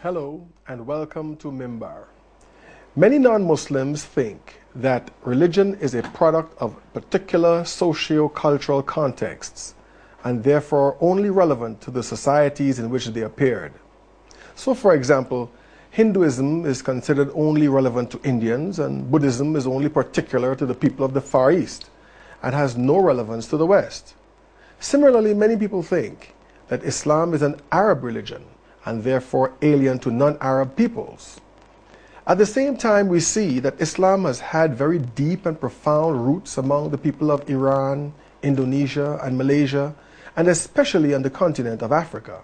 Hello and welcome to Mimbar. Many non-Muslims think that religion is a product of particular socio-cultural contexts and therefore only relevant to the societies in which they appeared. So, for example, Hinduism is considered only relevant to Indians and Buddhism is only particular to the people of the Far East and has no relevance to the West. Similarly, many people think that Islam is an Arab religion and therefore alien to non-Arab peoples. At the same time, we see that Islam has had very deep and profound roots among the people of Iran, Indonesia, and Malaysia, and especially on the continent of Africa.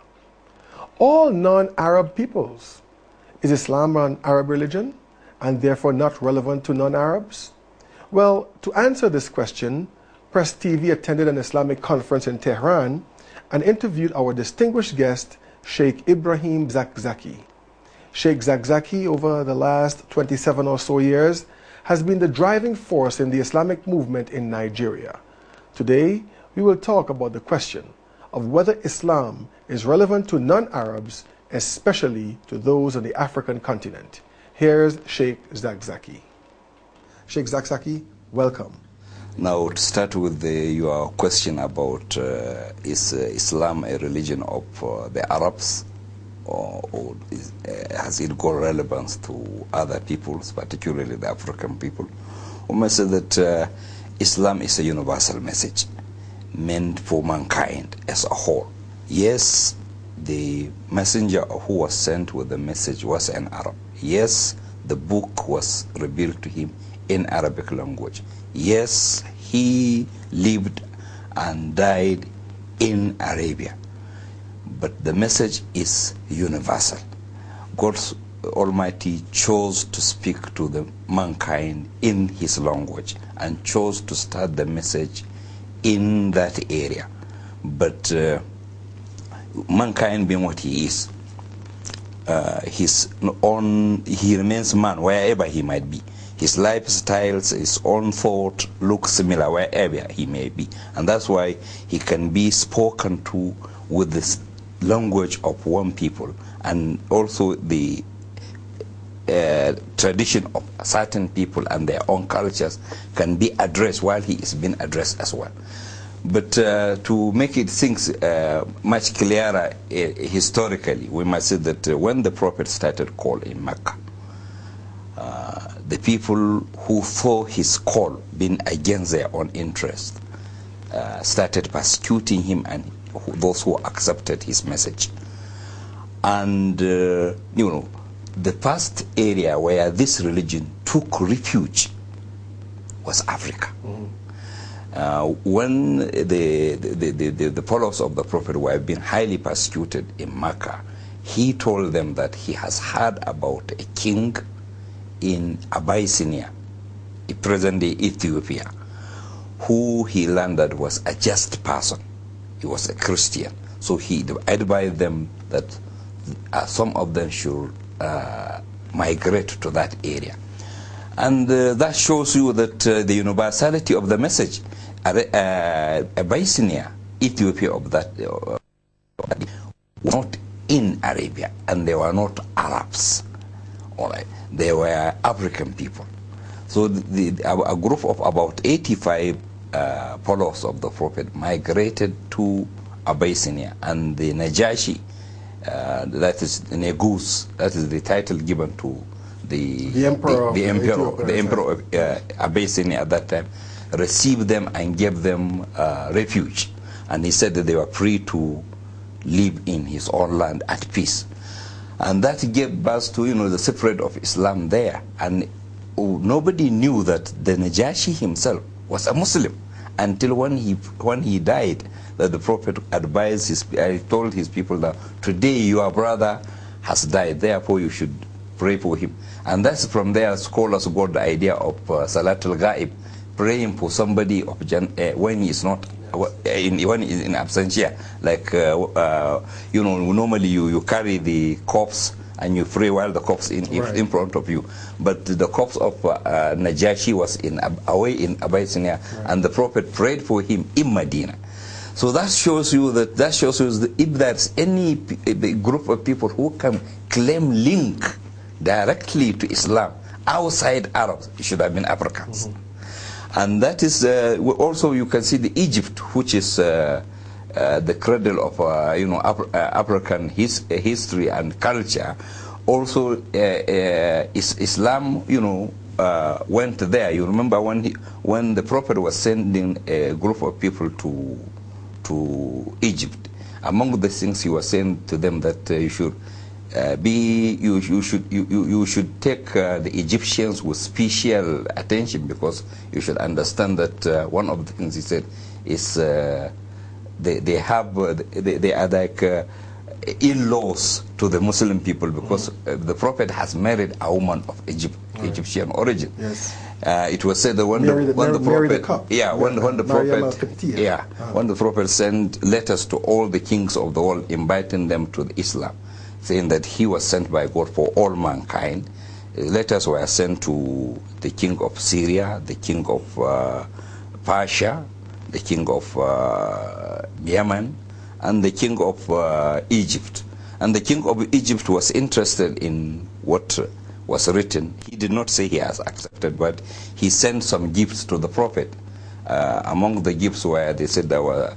All non-Arab peoples. Is Islam an Arab religion and therefore not relevant to non-Arabs? Well, to answer this question, Press TV attended an Islamic conference in Tehran and interviewed our distinguished guest, Sheikh Ibrahim Zakzaki. Sheikh Zakzaki, over the last 27 or so years, has been the driving force in the Islamic movement in Nigeria. Today, we will talk about the question of whether Islam is relevant to non-Arabs, especially to those on the African continent. Here's Sheikh Zakzaki. Sheikh Zakzaki, welcome. Now, to start with your question about is Islam a religion of the Arabs, or has it got relevance to other peoples, particularly the African people? We must say that Islam is a universal message meant for mankind as a whole. Yes, the messenger who was sent with the message was an Arab. Yes, the book was revealed to him in Arabic language. Yes, he lived and died in Arabia. But the message is universal. God Almighty chose to speak to the mankind in his language and chose to start the message in that area. But mankind being what he is, he remains man wherever he might be. His lifestyles, his own thought look similar wherever he may be. And that's why he can be spoken to with this language of one people, and also the tradition of certain people and their own cultures can be addressed while he is being addressed as well. But to make it things much clearer historically, we must say that when the Prophet started call in Mecca, the people who saw his call being against their own interest started persecuting him and those who accepted his message. And the first area where this religion took refuge was Africa. When the followers of the Prophet were being highly persecuted in Mecca, he told them that he has heard about a king in Abyssinia, present-day Ethiopia, who he learned that was a just person. He was a Christian. So he advised them that some of them should migrate to that area. And that shows you that the universality of the message. Abyssinia, Ethiopia of that, was not in Arabia, and they were not Arabs. All right, they were African people. So a group of about 85 followers of the Prophet migrated to Abyssinia, and the Najashi, that is Negus, that is the title given to the emperor of Abyssinia at that time, received them and gave them refuge. And he said that they were free to live in his own land at peace. And that gave birth to, the spread of Islam there. And nobody knew that the Najashi himself was a Muslim until when he died, that the Prophet advised told his people that today your brother has died, therefore you should pray for him. And that's from there scholars got the idea of Salatul Ghaib, praying for somebody of when he is not when he is in absentia, like normally you carry the corpse and you pray while the corpse in front of you. But the corpse of Najashi was away in Abyssinia, and the Prophet prayed for him in Medina. So that shows you that if there's any group of people who can claim link directly to Islam outside Arabs, it should have been Africans. And that is also, you can see the Egypt, which is the cradle of African history and culture. Also, Islam, went there. You remember when the Prophet was sending a group of people to Egypt. Among the things he was saying to them that you should you should take the Egyptians with special attention, because you should understand that one of the things he said is they are like in-laws to the Muslim people, because the Prophet has married a woman of Egyptian origin. Yes. It was said that when the Prophet sent letters to all the kings of the world inviting them to the Islam, saying that he was sent by God for all mankind. Letters were sent to the king of Syria, the king of Persia, the king of Yemen, and the king of Egypt. And the king of Egypt was interested in what was written. He did not say he has accepted, but he sent some gifts to the Prophet. Among the gifts were, they said there were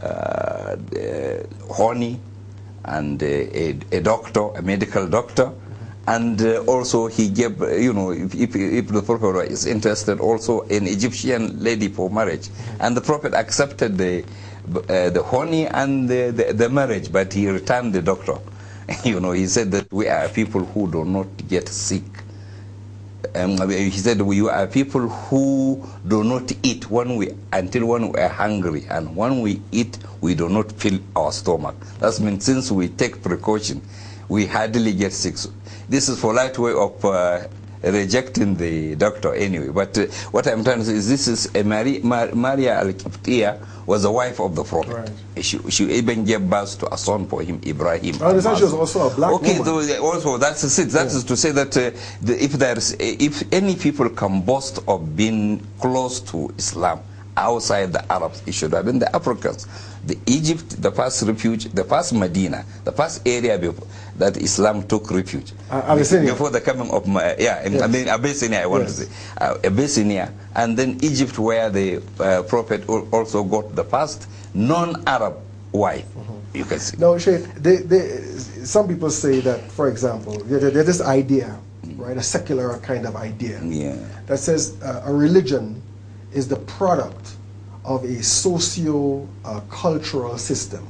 honey, and a doctor, a medical doctor, and also he gave, if the Prophet is interested, also an Egyptian lady for marriage. And the Prophet accepted the honey and the marriage, but he returned the doctor. He said that we are people who do not get sick. He said we are people who do not eat until when we are hungry, and when we eat, we do not fill our stomach. That means since we take precaution, we hardly get sick. This is polite way of rejecting the doctor anyway. But what I'm trying to say is this is Maria Al-Qibtiyya was the wife of the Prophet. Right. She even gave birth to a son for him, Ibrahim. I understand she was also a black woman. Also that's it. That is to say that if any people can boast of being close to Islam outside the Arabs, it should have been the Africans. The Egypt, the first refuge, the first Medina, the first area that Islam took refuge. Abyssinia. Before the coming of, Abyssinia, I want to say. Abyssinia, and then Egypt, where the Prophet also got the first non-Arab wife. You can see. No, Sheikh, some people say that, for example, there's this idea, right, a secular kind of idea, that says a religion is the product of a socio-cultural system.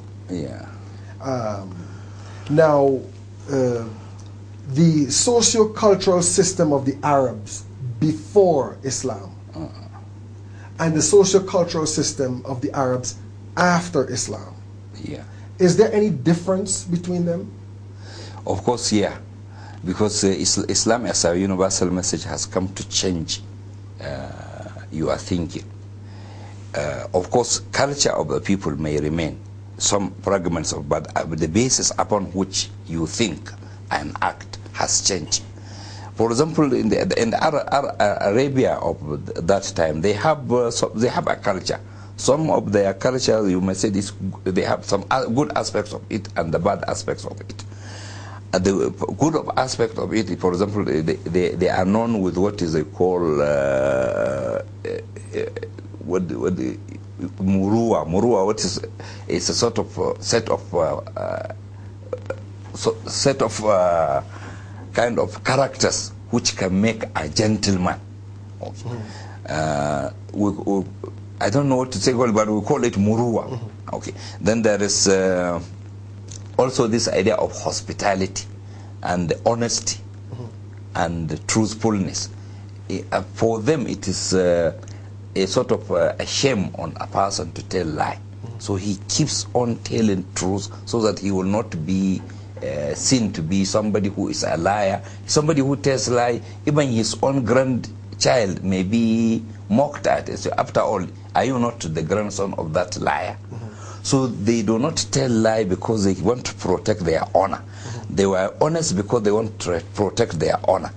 Now, the socio-cultural system of the Arabs before Islam and the socio-cultural system of the Arabs after Islam. Is there any difference between them? Of course, because Islam as a universal message has come to change your thinking. Of course, culture of the people may remain, some fragments of, but the basis upon which you think and act has changed. For example, in Arabia of that time, they have a culture. Some of their culture, you may say, they have some good aspects of it and the bad aspects of it. The good aspect of it, for example, they are known with what is they call Murua. What is? It's a sort of set of kind of characters which can make a gentleman. I don't know what to say, but we call it Murua. Okay. Then there is also this idea of hospitality and honesty and truthfulness. For them, it is a sort of a shame on a person to tell lie. So he keeps on telling truth so that he will not be seen to be somebody who is a liar. Somebody who tells lie, even his own grandchild may be mocked at. So after all, are you not the grandson of that liar? So they do not tell lie because they want to protect their honor. They were honest because they want to protect their honor.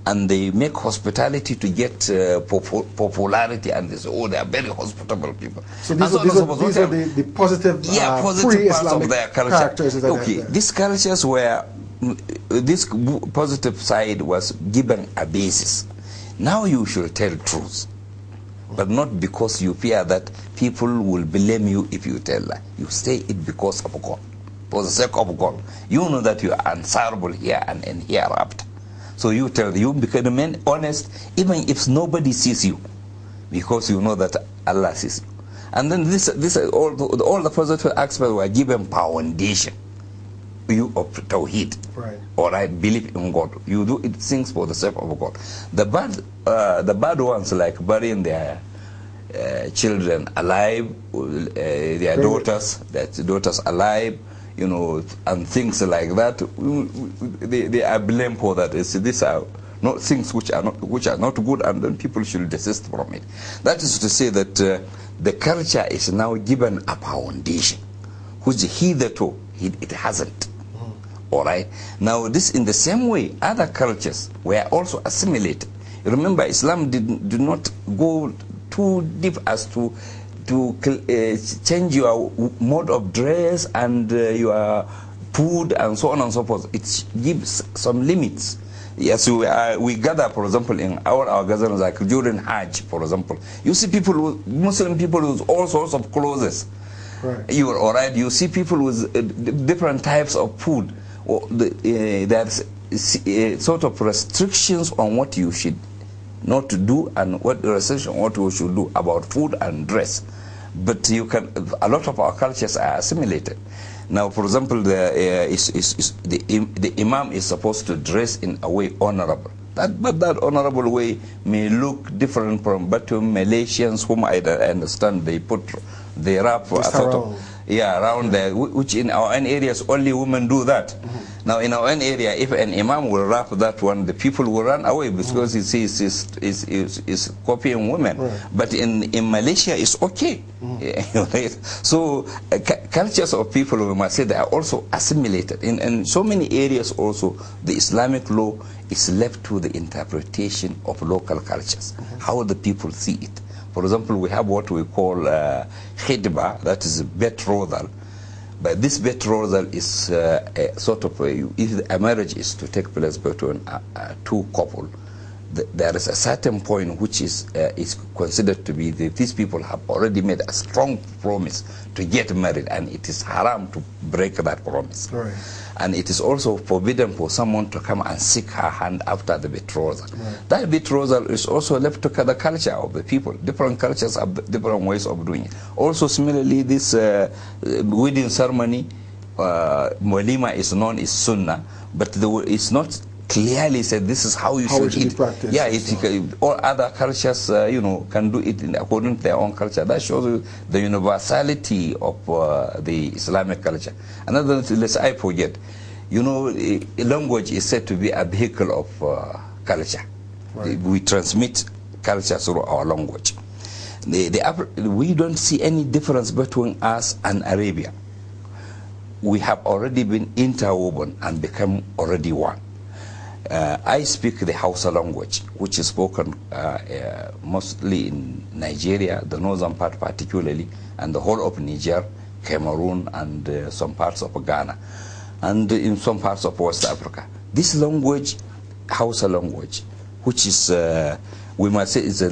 and they make hospitality to get popularity, and they say, oh, they are very hospitable people. So these are the positive, positive parts of their culture. Characters. Okay, these cultures were, this positive side was given a basis. Now you should tell truth, but not because you fear that people will blame you if you tell lie. You say it because of God, for the sake of God. You know that you are answerable here and hereafter. So you tell, you become honest, even if nobody sees you, because you know that Allah sees you. And then all the positive aspects were given foundation. You of Tawheed, right? All right, believe in God. You do it things for the sake of God. The bad ones, like burying their children alive, their daughters alive, you know, and things like that. They are blamed for that. These are not things which are not good, and then people should desist from it. That is to say that the culture is now given a foundation, which hitherto it hasn't. All right. Now, this in the same way, other cultures were also assimilated. Remember, Islam did not go too deep as to change your mode of dress and your food and so on and so forth. It gives some limits. Yes, we gather, for example, in our gatherings, like during Hajj, for example. You see people, Muslim people, with all sorts of clothes. Right. You are all right. You see people with different types of food. There's sort of restrictions on what you should not do and what restriction what you should do about food and dress. But you can, a lot of our cultures are assimilated. Now, for example, the imam is supposed to dress in a way honorable. But that honorable way may look different from Malaysians, whom I understand they wrap around there, which in our own areas only women do that. Now in our own area, if an imam will wrap that one, the people will run away because he sees is copying women. Right. But in Malaysia, it's okay. So cultures of people, we must say, they are also assimilated. In so many areas also, the Islamic law is left to the interpretation of local cultures, how the people see it. For example, we have what we call khidbah, that is betrothal. But this betrothal is sort of, if a marriage is to take place between two couples, there is a certain point which is considered to be that these people have already made a strong promise to get married, and it is haram to break that promise. Right. And it is also forbidden for someone to come and seek her hand after the betrothal. Right. That betrothal is also left to the culture of the people. Different cultures have different ways of doing it. Also, similarly, this wedding ceremony, walima is known as sunnah, but it's not clearly said this is how you should eat. Yeah, all other cultures, can do it according to their own culture. That shows you the universality of the Islamic culture. Another thing, lest I forget, language is said to be a vehicle of culture. Right. We transmit culture through our language. We don't see any difference between us and Arabia. We have already been interwoven and become already one. I speak the Hausa language, which is spoken mostly in Nigeria, the northern part particularly, and the whole of Niger, Cameroon, and some parts of Ghana, and in some parts of West Africa. This language, Hausa language, which is, we must say, is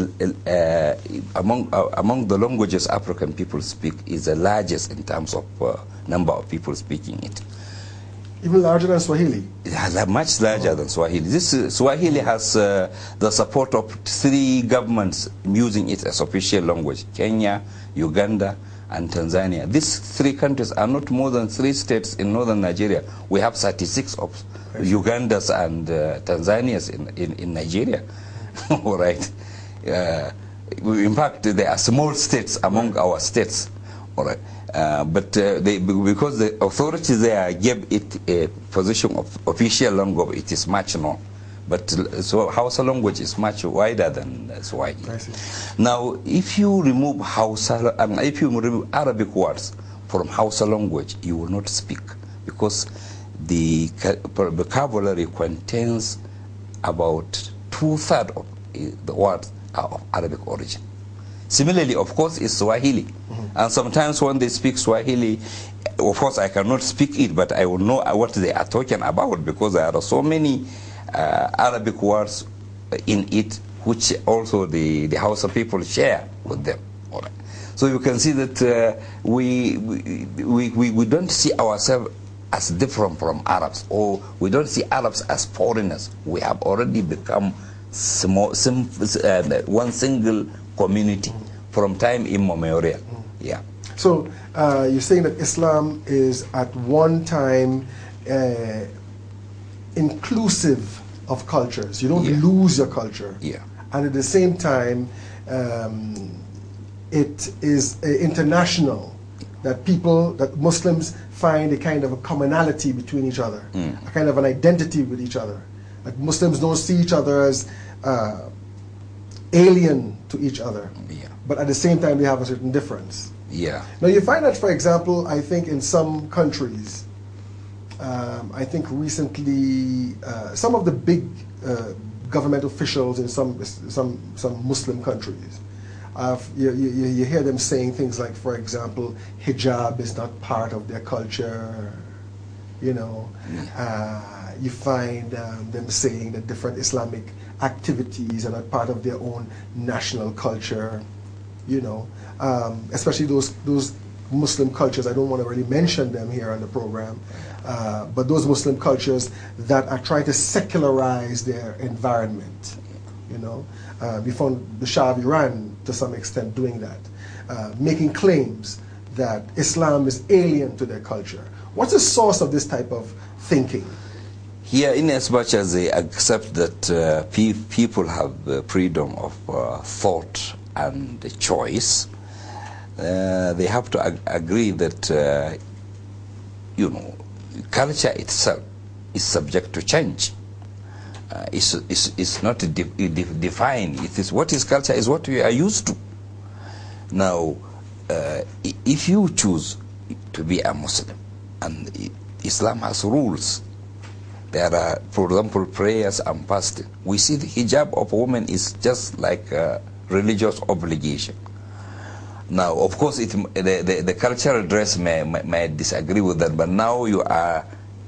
among the languages African people speak, is the largest in terms of number of people speaking it. Even larger than Swahili? Much larger than Swahili. This Swahili has the support of 3 governments using it as official language: Kenya, Uganda, and Tanzania. These 3 countries are not more than 3 states in northern Nigeria. We have 36 of Ugandas and Tanzanias in Nigeria. All right. In fact, there are small states among our states. All right. But because the authorities there gave it a position of official language, it is much known. But so Hausa language is much wider than Swahili. I see. Now, if you remove if you remove Arabic words from Hausa language, you will not speak, because the vocabulary contains about 2/3 of the words are of Arabic origin. Similarly, of course, is Swahili. And sometimes when they speak Swahili, of course, I cannot speak it, but I will know what they are talking about, because there are so many Arabic words in it, which also the Hausa people share with them. All right. So you can see that we don't see ourselves as different from Arabs, or we don't see Arabs as foreigners. We have already become one single community from time immemorial. Yeah. So you're saying that Islam is at one time inclusive of cultures. You don't lose your culture. Yeah. And at the same time, it is international, that Muslims find a kind of a commonality between each other, a kind of an identity with each other. That Muslims don't see each other as alien to each other, but at the same time they have a certain difference. Yeah. Now you find that, for example, I think in some countries, I think recently, some of the big government officials in some Muslim countries, you hear them saying things like, for example, hijab is not part of their culture. You know, you find them saying that different Islamic activities are not part of their own national culture. You know, especially those Muslim cultures. I don't want to really mention them here on the program, but those Muslim cultures that are trying to secularize their environment. You know, we found the Shah of Iran to some extent doing that, making claims that Islam is alien to their culture. What's the source of this type of thinking? Here, in as much as they accept that people have freedom of thought and choice, they have to agree that, you know, culture itself is subject to change. It's not defined. It is what is culture is what we are used to. Now, if you choose to be a Muslim, and Islam has rules, there are, for example, prayers and fasting. We see the hijab of a woman is just like a religious obligation. Now, of course, the cultural dress may disagree with that, but now you are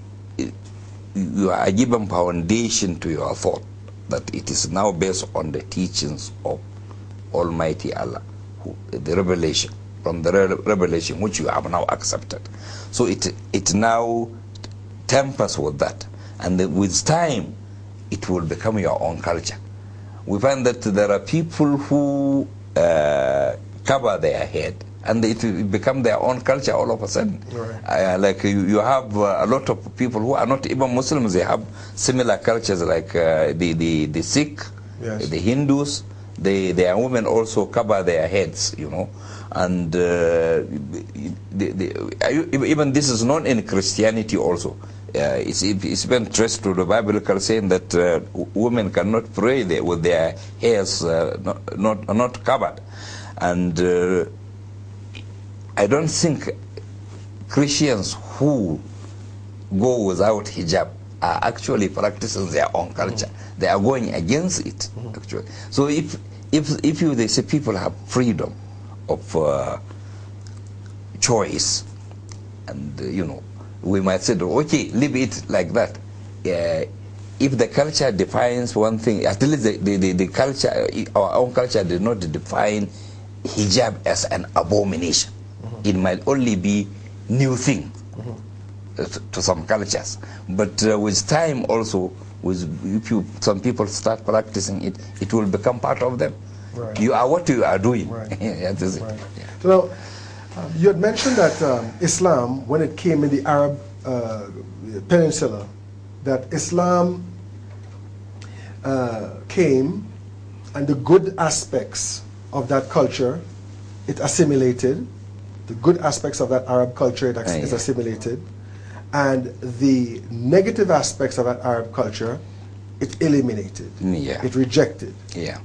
given foundation to your thought that it is now based on the teachings of Almighty Allah, the revelation, from the revelation which you have now accepted. So it now tempers with that, and with time it will become your own culture. We find that there are people who cover their head, and it become their own culture all of a sudden. Right. Like you have a lot of people who are not even Muslims, they have similar cultures, like the Sikh, yes, the Hindus. Their women also cover their heads, you know. And even this is not in Christianity also. It's been traced to the Bible, saying that women cannot pray with their hairs not covered. And I don't think Christians who go without hijab are actually practicing their own culture. They are going against it, actually. So if they say people have freedom of choice, and you know, we might say, okay, leave it like that. If the culture defines one thing, at least the culture, our own culture, did not define hijab as an abomination. It might only be new thing to some cultures, but with time also, if some people start practicing it, it will become part of them. Right. You are what you are doing. Right. That is right. It. Yeah. So now, you had mentioned that Islam, when it came in the Arab Peninsula, that Islam came, and the good aspects of that culture, it assimilated. The good aspects of that Arab culture, is assimilated. And the negative aspects of that Arab culture, it eliminated. Yeah. It rejected. Yeah.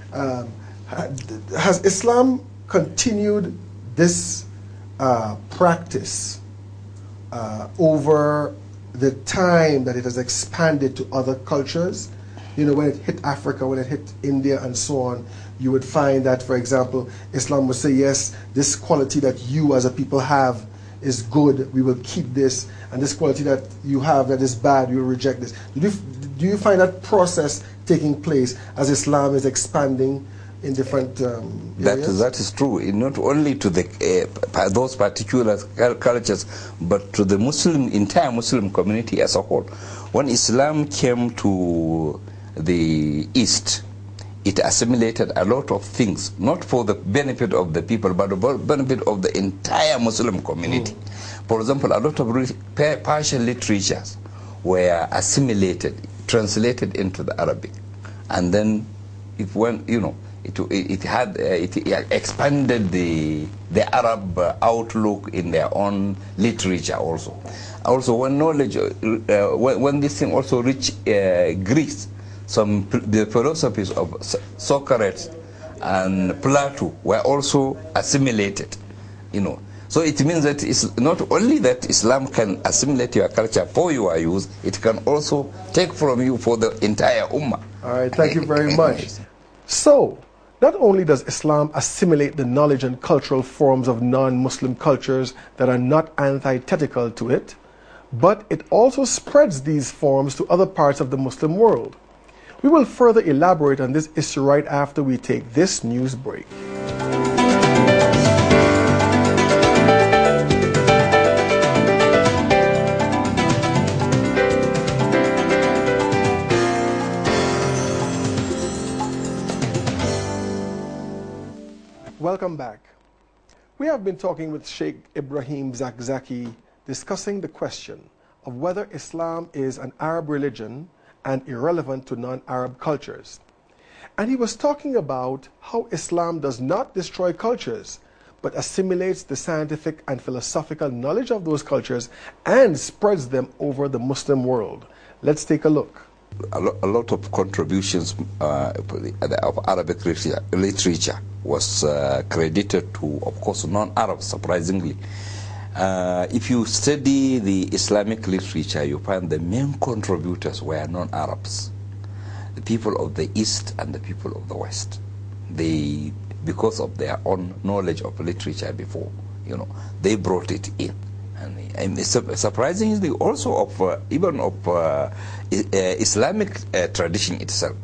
Has Islam continued this practice over the time that it has expanded to other cultures? you know, when it hit Africa, when it hit India and so on, you would find that, for example, Islam would say, yes, this quality that you as a people have is good, we will keep this, and this quality that you have that is bad, we will reject this. Do you find that process taking place as Islam is expanding in different areas? That is true, not only to those particular cultures, but to the entire Muslim community as a whole. When Islam came to the East, it assimilated a lot of things, not for the benefit of the people, but the benefit of the entire Muslim community. For example, a lot of Persian literatures were assimilated, translated into the Arabic, and then it went, you know, it expanded the Arab outlook in their own literature also. Also, when knowledge, when this thing also reached Greece, the philosophies of Socrates and Plato were also assimilated, you know. So it means that it's not only that Islam can assimilate your culture for your use, it can also take from you for the entire ummah. All right, thank you very much. So, not only does Islam assimilate the knowledge and cultural forms of non-Muslim cultures that are not antithetical to it, but it also spreads these forms to other parts of the Muslim world. We will further elaborate on this issue right after we take this news break. Welcome back. We have been talking with Sheikh Ibrahim Zakzaki, discussing the question of whether Islam is an Arab religion and irrelevant to non-Arab cultures. And he was talking about how Islam does not destroy cultures, but assimilates the scientific and philosophical knowledge of those cultures and spreads them over the Muslim world. Let's take a look. A lot of contributions of Arabic literature was credited to, of course, non-Arabs, surprisingly. If you study the Islamic literature, you find the main contributors were non-Arabs, the people of the East and the people of the West. They, because of their own knowledge of literature before, you know, they brought it in. And surprisingly, also of even of Islamic tradition itself.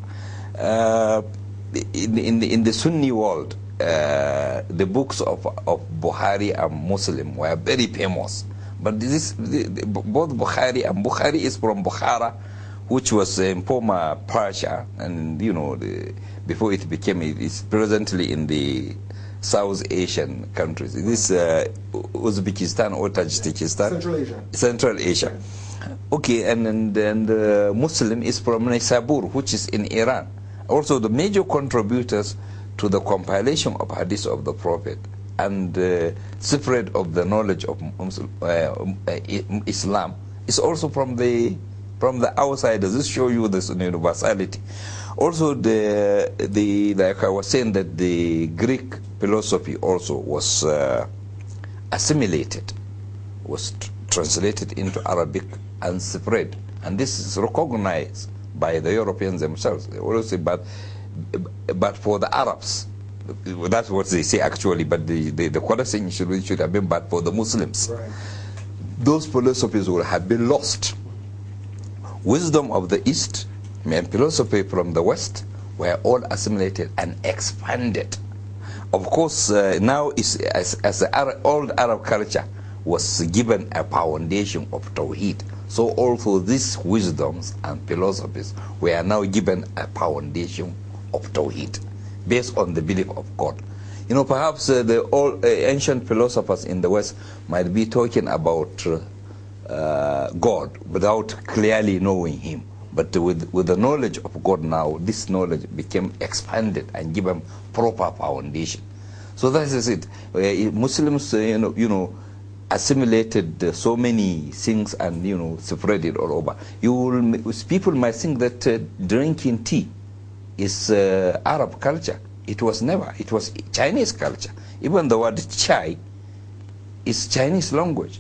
In the Sunni world, the books of Bukhari and Muslim were very famous. But both Bukhari is from Bukhara, which was in former Persia, and you know, before it became, it's presently in the South Asian countries. This Uzbekistan or Tajikistan? Central Asia. Central Asia. Okay, and Muslim is from Nisabur, which is in Iran. Also, the major contributors to the compilation of hadith of the Prophet and spread of the knowledge of Islam is also from the outsiders. This shows you this universality. Also, like I was saying, that the Greek philosophy also was assimilated, was translated into Arabic and spread. And this is recognized by the Europeans themselves. They always say, but for the Arabs, that's what they say actually, but the correct should have been, but for the Muslims. Right. Those philosophies would have been lost. Wisdom of the East and philosophy from the West were all assimilated and expanded. Of course, now as the old Arab culture was given a foundation of Tawheed, so also these wisdoms and philosophies were now given a foundation of Tawheed, based on the belief of God. You know, perhaps the old ancient philosophers in the West might be talking about God without clearly knowing Him. But with the knowledge of God now, this knowledge became expanded and given proper foundation. So that is it. Muslims, assimilated so many things and spread it all over. People might think that drinking tea is Arab culture. It was never. It was Chinese culture. Even the word chai is Chinese language.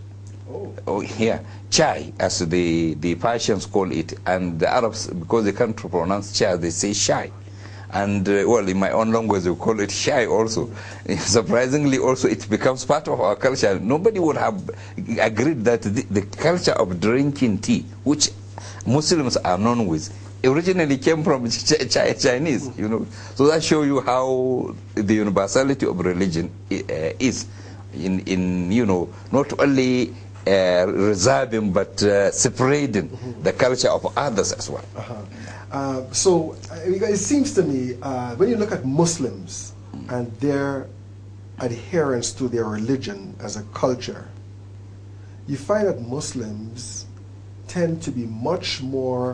Oh, yeah, chai, as the Persians call it, and the Arabs, because they can't pronounce chai, they say shai. And well, in my own language, we call it shai also. Surprisingly, also, it becomes part of our culture. Nobody would have agreed that the culture of drinking tea, which Muslims are known with, originally came from Chinese, you know. So that shows you how the universality of religion is in you know, not only reserving but separating the culture of others as well. So it seems to me, when you look at Muslims and their adherence to their religion as a culture, you find that Muslims tend to be much more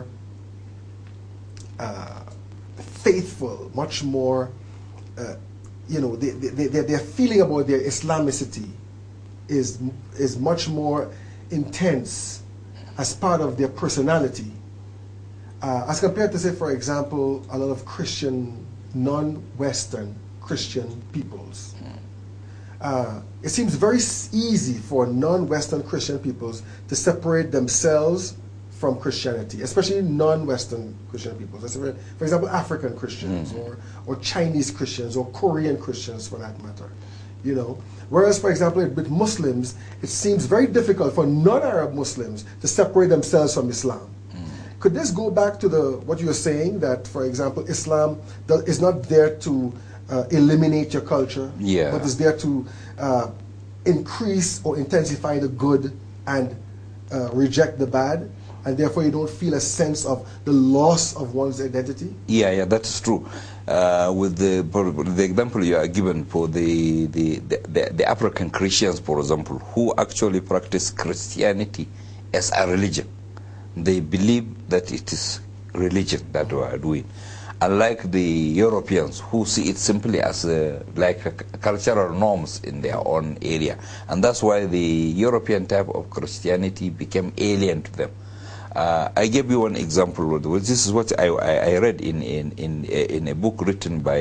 faithful, much more, you know, their feeling about their Islamicity is much more intense as part of their personality, as compared to, say, for example, a lot of Christian, non-Western Christian peoples. It seems very easy for non-Western Christian peoples to separate themselves from Christianity, especially non-Western Christian peoples. For example, African Christians or Chinese Christians or Korean Christians, for that matter. You know, whereas, for example, with Muslims, it seems very difficult for non-Arab Muslims to separate themselves from Islam. Could this go back to what you were saying, that, for example, Islam is not there to eliminate your culture, but is there to increase or intensify the good and reject the bad, and therefore you don't feel a sense of the loss of one's identity? Yeah, that is true. With the example you are given for the African Christians, for example, who actually practice Christianity as a religion. They believe that it is religion that we are doing. Unlike the Europeans, who see it simply as cultural norms in their own area. And that's why the European type of Christianity became alien to them. I gave you one example. This is what I read in a book written by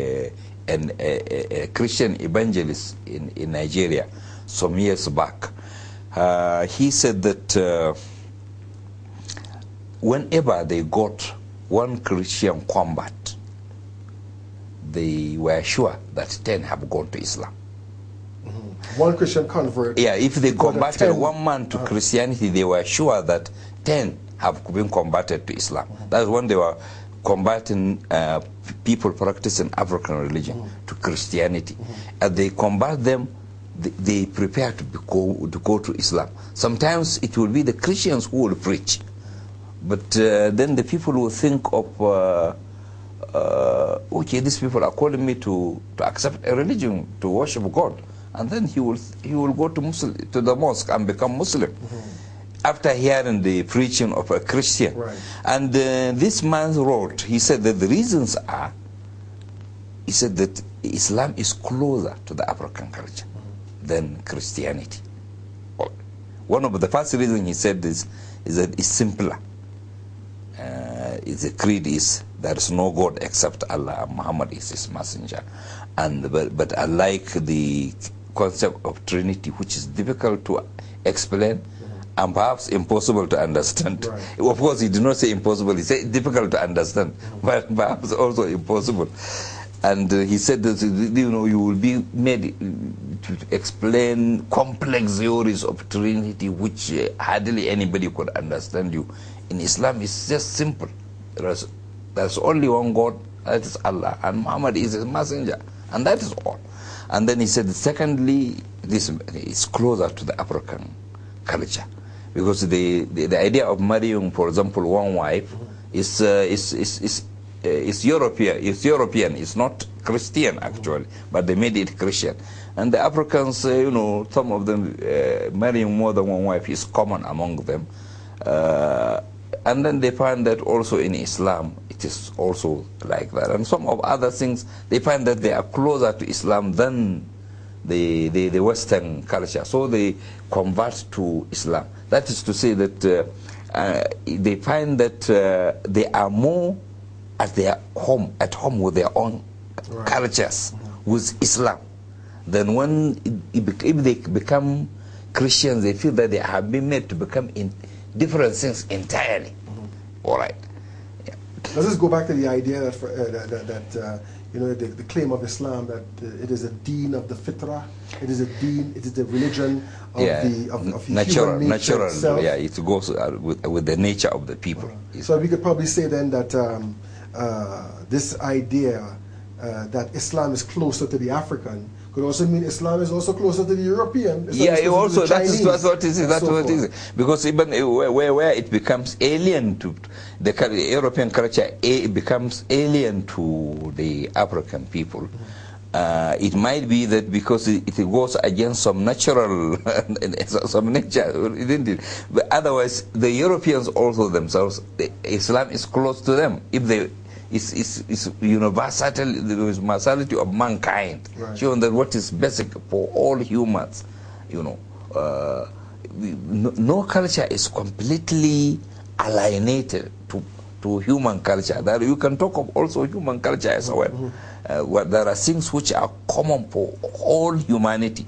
a Christian evangelist in Nigeria some years back. He said that whenever they got one Christian convert, they were sure that 10 have gone to Islam. One Christian convert. Yeah, if they converted one man to Christianity, they were sure that 10 have been converted to Islam. That's when they were converting people practicing African religion to Christianity. As they convert them, they prepare to go to Islam. Sometimes it will be the Christians who will preach. But then the people will think of, okay, these people are calling me to accept a religion, to worship God. And then he will go to the mosque and become Muslim. After hearing the preaching of a Christian. Right. And this man wrote, he said that the reasons are, he said that Islam is closer to the African culture than Christianity. One of the first reasons he said is that it's simpler. The creed is there is no God except Allah, and Muhammad is his messenger. And but unlike the concept of Trinity, which is difficult to explain and perhaps impossible to understand. Right. Of course, he did not say impossible, he said difficult to understand, but perhaps also impossible. And he said that, you know, you will be made to explain complex theories of Trinity which hardly anybody could understand you. In Islam, it's just simple. There's only one God, that is Allah, and Muhammad is his messenger, and that is all. And then he said, secondly, this is closer to the African culture, because the idea of marrying, for example, one wife is European. It's not Christian actually, but they made it Christian. And the Africans, you know, some of them marrying more than one wife is common among them. And then they find that also in Islam it is also like that. And some of other things, they find that they are closer to Islam than the Western culture. So they convert to Islam. That is to say that they find that they are more at home with their own cultures, with Islam. Then when if they become Christians, they feel that they have been made to become different things entirely. All right. Yeah. Let's just go back to the idea that, you know, the claim of Islam that it is a deen of the fitrah, it is a deen, it is the religion of the natural, human nature itself. Yeah, it goes with the nature of the people. So we could probably say then that this idea that Islam is closer to the African could also mean Islam is also closer to the European. Yeah, also that's what it is. That's what it is. Because even where it becomes alien to the European culture, it becomes alien to the African people. It might be that because it goes against some natural, some nature, isn't it? But otherwise, the Europeans also themselves, Islam is close to them. If they is universality of mankind, right, showing that what is basic for all humans, you know, no culture is completely alienated to human culture. That you can talk of also human culture as well. There are things which are common for all humanity.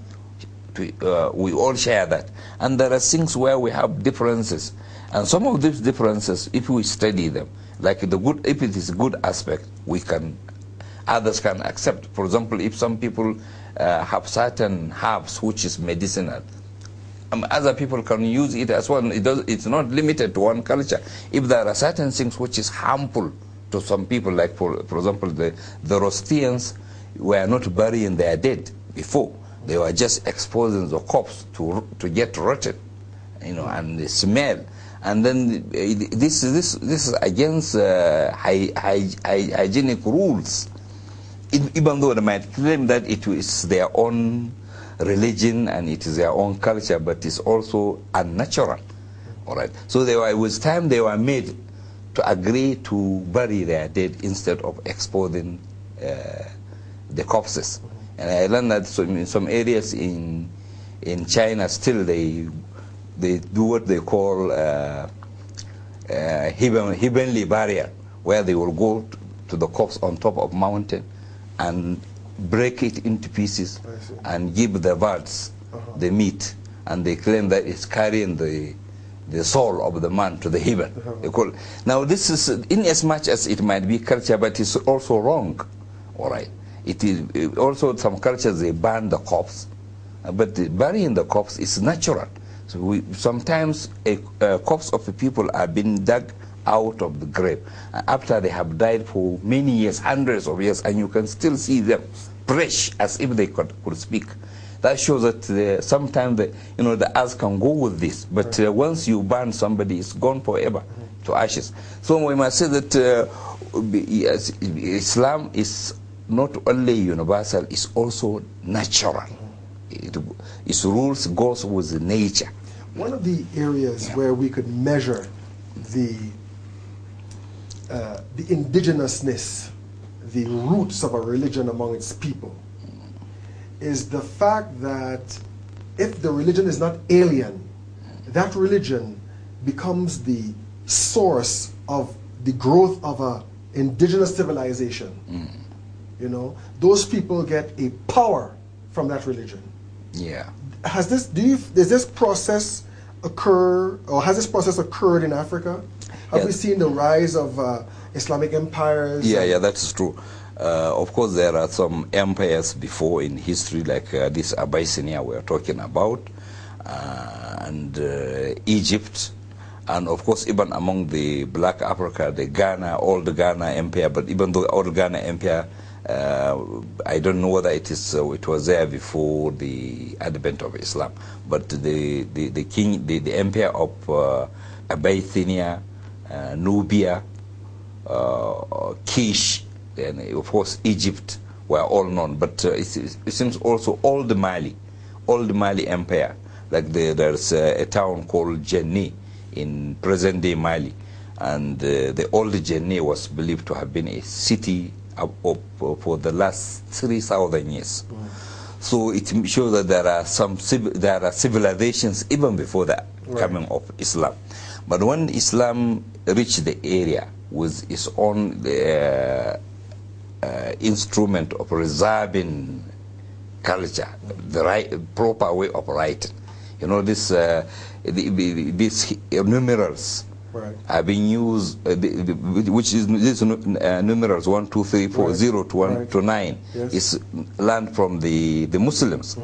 We all share that, and there are things where we have differences, and some of these differences, if we study them, like the good, if it is a good aspect, others can accept. For example, if some people have certain herbs which is medicinal, other people can use it as well. It's not limited to one culture. If there are certain things which is harmful to some people, like for example, the Zoroastrians were not burying their dead before. They were just exposing the corpse to get rotted, you know, and the smell. And then this is against hygienic rules. Even though they might claim that it is their own religion and it is their own culture, but it's also unnatural. All right. So with time they were made to agree to bury their dead instead of exposing the corpses. And I learned that in some areas in China still they do what they call heavenly barrier, where they will go to the corpse on top of mountain and break it into pieces and give the birds the meat, and they claim that it's carrying the soul of the man to the heaven. Now this is in as much as it might be culture, but it's also wrong. All right. It is also some cultures they burn the corpse, but burying the corpse is natural. So sometimes a corpse of the people are being dug out of the grave after they have died for many years, hundreds of years, and you can still see them fresh as if they could speak. That shows that sometimes the earth can go with this, but once you burn somebody, it's gone forever to ashes. So we must say that Islam is not only universal, it's also natural. Its rules goes with nature. One of the areas where we could measure the indigenousness, the roots of a religion among its people, is the fact that if the religion is not alien, that religion becomes the source of the growth of an indigenous civilization. You know, those people get a power from that religion. Yeah. Does this process occur, or has this process occurred in Africa? Have we seen the rise of Islamic empires? Yeah, that's true. Of course, there are some empires before in history, like this Abyssinia we are talking about, and Egypt, and of course, even among the Black Africa, the Ghana, old Ghana Empire. But even though old Ghana Empire, I don't know whether it was there before the advent of Islam. But the empire of Abyssinia, Nubia, Kish, and of course Egypt were all known. But it seems also old Mali Empire. Like there's a town called Jenni in present-day Mali, and the old Jenni was believed to have been a city for the last 3,000 years. So it shows that there are civilizations even before the coming of Islam. But when Islam reached the area with its own instrument of preserving culture, the proper way of writing, You know, these numerals have been used, which is these numerals 1, 2, 3, 4, 0 to 1 to 9 is learned from the Muslims.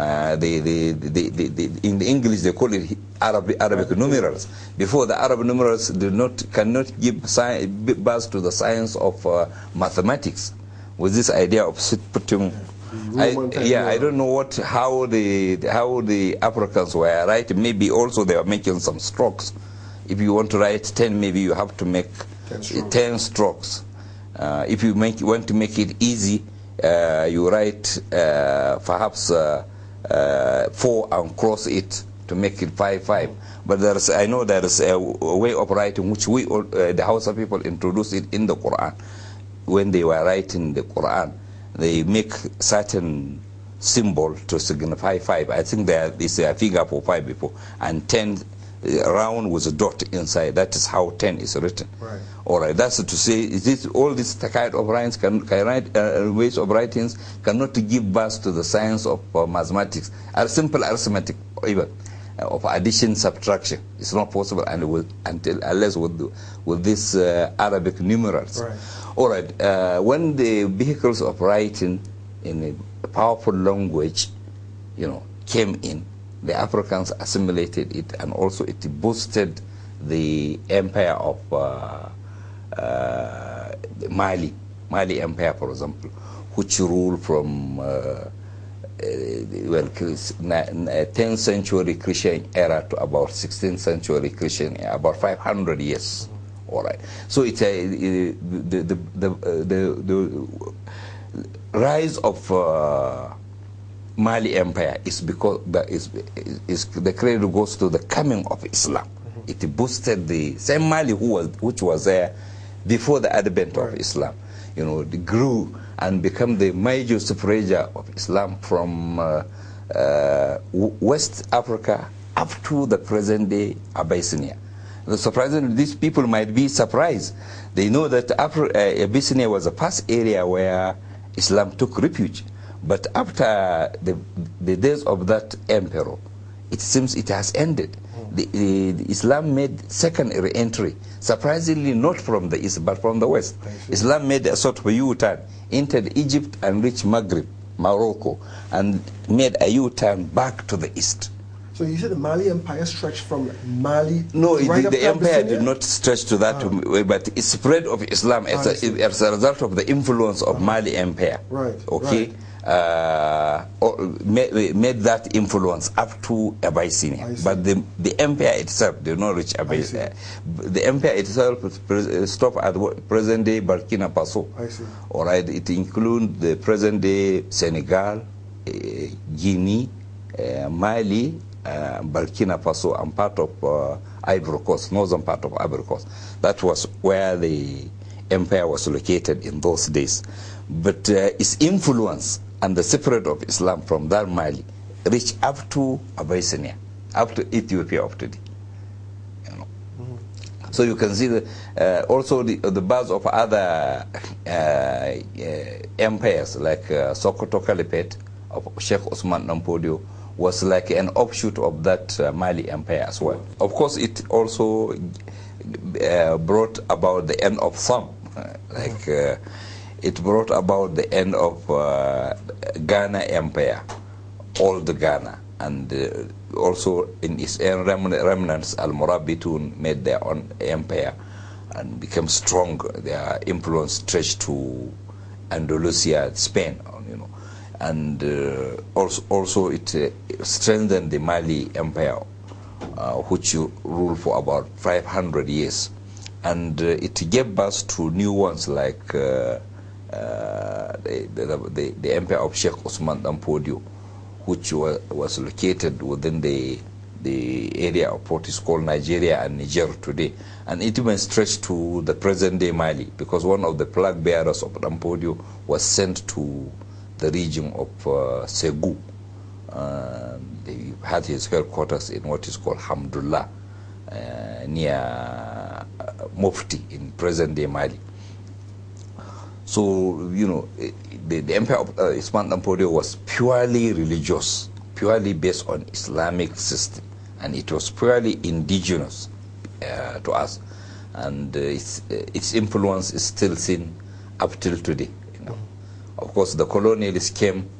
In the English they call it Arabic numerals. Before, the Arab numerals cannot give birth to the science of mathematics, with this idea of putting. I don't know how the Africans were writing. Maybe also they were making some strokes. If you want to write 10, maybe you have to make 10 strokes. If you want to make it easy, you write perhaps 4 and cross it to make it 5, 5. But I know there is a way of writing which the Hausa people introduced it in the Quran. When they were writing the Quran, they make certain symbol to signify 5. I think there is a figure for 5 before, and 10 round with a dot inside. That is how 10 is written. Right. All right. That's to say, all these kind of writings ways of writings cannot give birth to the science of mathematics. A simple arithmetic, even of addition, subtraction, it's not possible unless with these Arabic numerals. Right. All right. When the vehicles of writing in a powerful language, came in, the Africans assimilated it, and also it boosted the empire of Mali Empire, for example, which ruled from 10th century Christian era to about 16th century Christian era, about 500 years. All right. So it's the rise of Mali Empire is because the credit goes to the coming of Islam. It boosted the same Mali which was there before the advent of Islam. It grew and became the major suffrager of Islam from West Africa up to the present-day Abyssinia. Surprisingly, these people might be surprised. They know that Abyssinia was a past area where Islam took refuge. But after the days of that emperor, it seems it has ended. The Islam made second re-entry, surprisingly not from the east but from the west. Islam made a sort of U-turn, entered Egypt and reached Maghreb, Morocco, and made a U-turn back to the east. So you said the Mali Empire stretched from Mali? No, the empire did not stretch to that way, but it spread of Islam as a result of the influence of Mali Empire. Right. Okay. Right. Made that influence up to Abyssinia, but the empire itself did not reach Abyssinia. The empire itself stopped at present-day Burkina Faso. I see. All right, it includes the present-day Senegal, Guinea, Mali, Burkina Faso, and part of Ivory Coast, northern part of Ivory Coast. That was where the empire was located in those days. But its influence and the spread of Islam from that Mali reached up to Abyssinia, up to Ethiopia of today. So you can see also the birth of other empires like Sokoto Caliphate of Sheikh Osman Nampodio was like an offshoot of that Mali Empire as well. Of course, it also brought about the end of some, it brought about the end of Ghana Empire, old Ghana, and also in its remnants, Al-Murabitun made their own empire and became strong. Their influence stretched to Andalusia, Spain, and also it strengthened the Mali Empire, which ruled for about 500 years, and it gave birth to new ones like the empire of Sheikh Osman Dampodio, which was located within the area of what is called Nigeria and Niger today, and it even stretched to the present-day Mali, because one of the flag bearers of Dampodio was sent to the region of Segu. He had his headquarters in what is called Hamdullah, near Mufti in present-day Mali. So, the empire of Osman Dampodio was purely religious, purely based on Islamic system, and it was purely indigenous to us, and its influence is still seen up till today. You know, of course, the colonialists came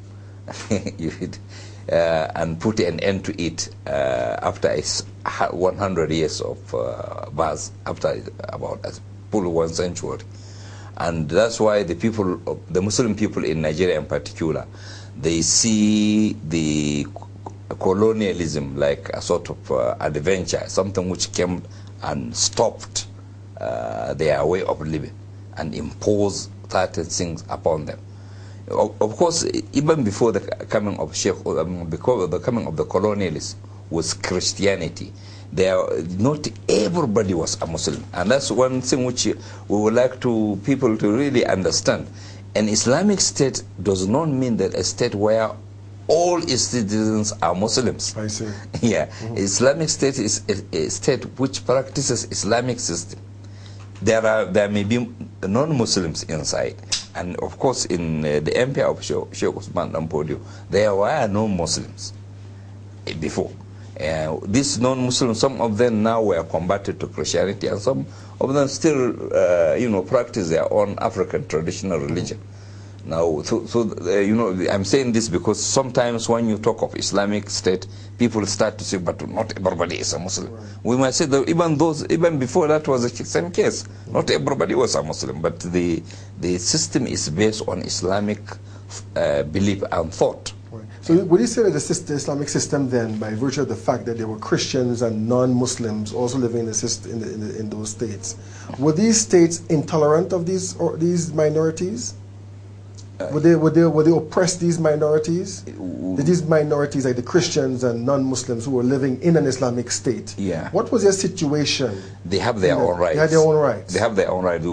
and put an end to it after 100 years of bars, after about a full 1 century. And that's why the Muslim people in Nigeria in particular, they see the colonialism like a sort of adventure, something which came and stopped their way of living and imposed certain things upon them. Of course, even before the coming of because of the coming of the colonialists was Christianity. Not everybody was a Muslim, and that's one thing which we would like people to really understand. An Islamic state does not mean that a state where all its citizens are Muslims. I see. Yeah, Islamic state is a state which practices Islamic system. There may be non-Muslims inside, and of course in the empire of Sheikh Usman Dan Fodio, there were no Muslims before. These non-Muslims, some of them now were converted to Christianity, and some of them still, practice their own African traditional religion. Now, I'm saying this because sometimes when you talk of Islamic State, people start to say, but not everybody is a Muslim. Right. We might say that even before that was the same case. Not everybody was a Muslim, but the system is based on Islamic belief and thought. Right. So would you say that the Islamic system then, by virtue of the fact that there were Christians and non-Muslims also living in those states, were these states intolerant of these minorities? Would they oppress these minorities? These minorities, like the Christians and non-Muslims who were living in an Islamic state. Yeah. What was their situation? They have their own rights. They had their own rights. They have their own rights.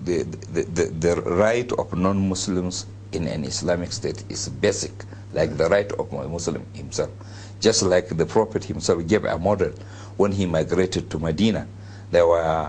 The right of non-Muslims in an Islamic state is basic, like the right of a Muslim himself. Just like the Prophet himself gave a model when he migrated to Medina. There were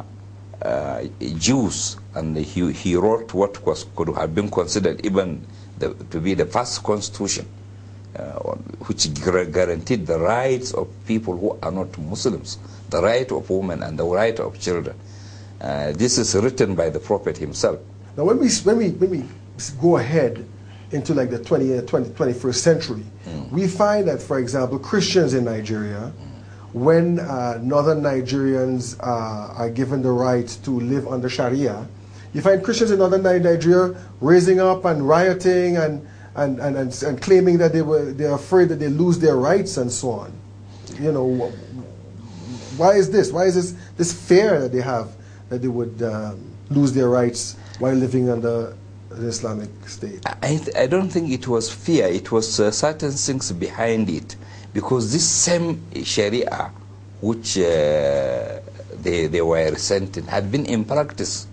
Jews, and he wrote what could have been considered even to be the first constitution, which guaranteed the rights of people who are not Muslims, the right of women and the right of children. This is written by the Prophet himself. Now, when we go ahead into like the 21st century, we find that, for example, Christians in Nigeria, when northern Nigerians are given the right to live under Sharia, you find Christians in northern Nigeria raising up and rioting and claiming that they're afraid that they lose their rights and so on. You know, why is this? Why is this fear that they have that they would lose their rights while living under the Islamic State? I don't think it was fear. It was certain things behind it. Because this same Sharia, which they were resenting, had been in practice.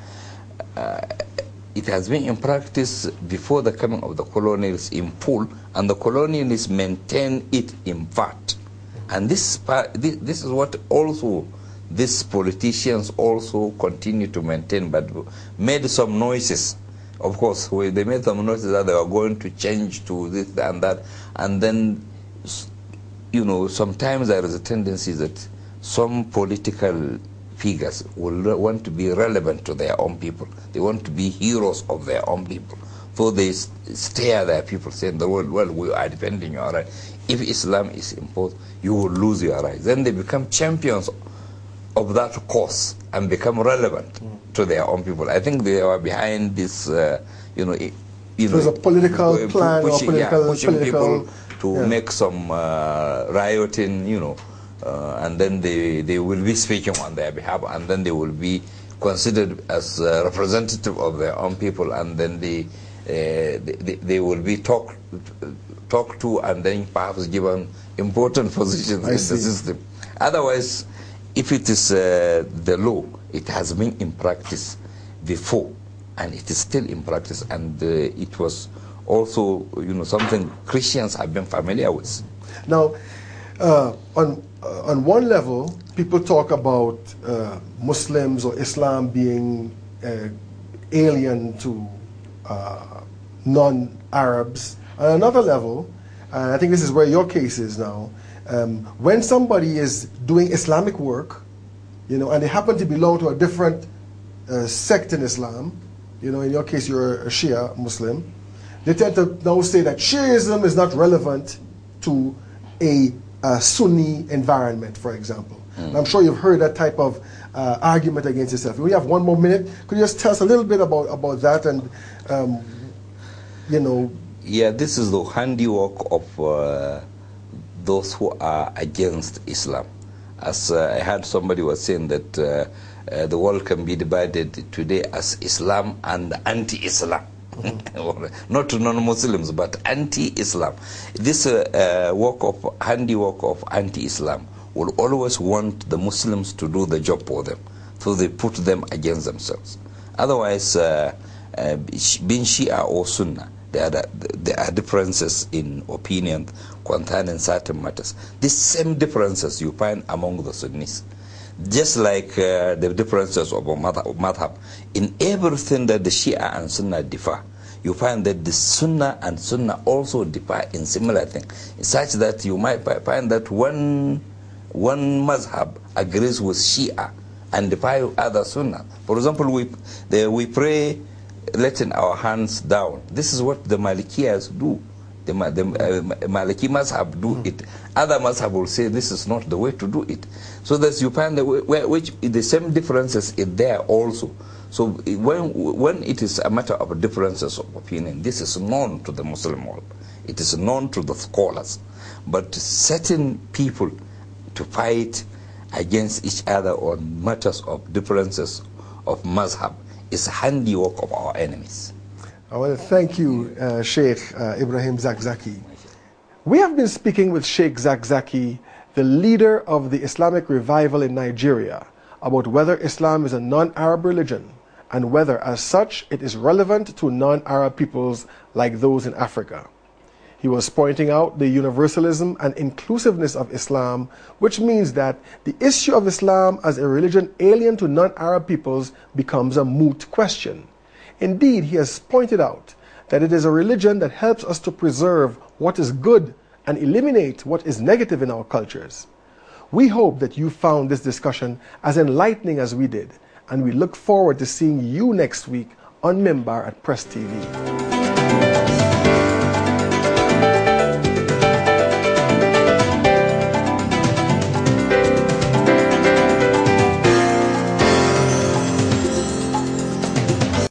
It has been in practice before the coming of the colonialists in full, and the colonialists maintained it in part. And this is what also these politicians also continue to maintain, but made some noises. Of course, they made some noises that they were going to change to this and that, and then, sometimes there is a tendency that some political figures will want to be relevant to their own people. They want to be heroes of their own people. So they stare their people saying, well, we are defending your right. If Islam is imposed, you will lose your rights. Then they become champions of that cause and become relevant to their own people. I think they are behind this, There's a political plan pushing people to make some rioting, and then they will be speaking on their behalf, and then they will be considered as representative of their own people, and then they will be talked to, and then perhaps given important positions in the system. Otherwise, if it is the law, it has been in practice before, and it is still in practice, and it was also, something Christians have been familiar with. Now, on one level, people talk about Muslims or Islam being alien to non-Arabs. On another level, and I think this is where your case is now, when somebody is doing Islamic work, you know, and they happen to belong to a different sect in Islam, you know, in your case you're a Shia Muslim, they tend to now say that Shiism is not relevant to a Sunni environment, for example. And I'm sure you've heard that type of argument against yourself. We have 1 more minute. Could you just tell us a little bit about that and, you know? Yeah, this is the handiwork of those who are against Islam. As I heard somebody was saying that the world can be divided today as Islam and anti-Islam. Not non-Muslims, but anti-Islam. This handiwork of anti-Islam will always want the Muslims to do the job for them, so they put them against themselves. Otherwise, being Shia or Sunnah, there are differences in opinion concerning certain matters. These same differences you find among the Sunnis. Just like the differences of madhab. In everything that the Shia and Sunnah differ, you find that the Sunnah and Sunnah also differ in similar things, such that you might find that one mazhab agrees with Shia and defy other Sunnah. For example, we pray letting our hands down. This is what the Malikiyas do. The Maliki mazhab do it. Other mazhab will say this is not the way to do it. So that you find which the same differences is there also. So when it is a matter of differences of opinion, this is known to the Muslim world. It is known to the scholars. But certain people to fight against each other on matters of differences of mazhab is handiwork of our enemies. I want to thank you, Sheikh Ibrahim Zakzaki. We have been speaking with Sheikh Zakzaki, the leader of the Islamic revival in Nigeria, about whether Islam is a non-Arab religion and whether, as such, it is relevant to non-Arab peoples like those in Africa. He was pointing out the universalism and inclusiveness of Islam, which means that the issue of Islam as a religion alien to non-Arab peoples becomes a moot question. Indeed, he has pointed out that it is a religion that helps us to preserve what is good and eliminate what is negative in our cultures. We hope that you found this discussion as enlightening as we did, and we look forward to seeing you next week on Mimbar at Press TV.